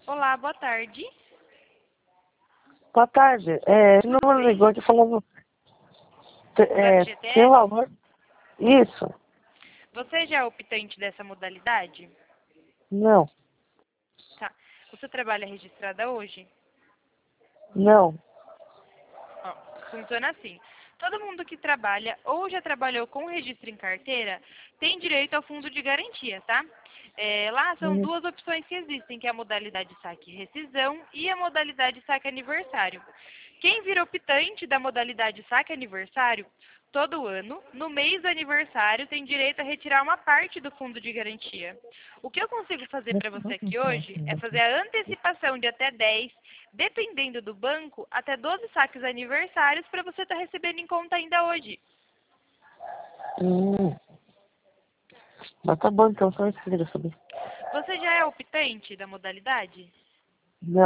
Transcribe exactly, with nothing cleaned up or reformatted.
Olá, boa tarde. Boa tarde. É, esse Tudo número bem? ligou aqui falando. te- Do É, tem F G T S? valor? Isso. Você já é optante dessa modalidade? Não. Tá. Você trabalha registrada hoje? Não. Ó, funciona assim. Todo mundo que trabalha ou já trabalhou com registro em carteira tem direito ao fundo de garantia, tá? É, lá são Hum, duas opções que existem, que é a modalidade saque e rescisão e a modalidade saque aniversário. Quem vira optante da modalidade saque aniversário, todo ano, no mês do aniversário, tem direito a retirar uma parte do fundo de garantia. O que eu consigo fazer para você aqui hoje é fazer a antecipação de até dez, dependendo do banco, até doze saques aniversários para você estar recebendo em conta ainda hoje. hum. Mas tá bom, então, só isso que eu queria saber. Você já é optante da modalidade? Não.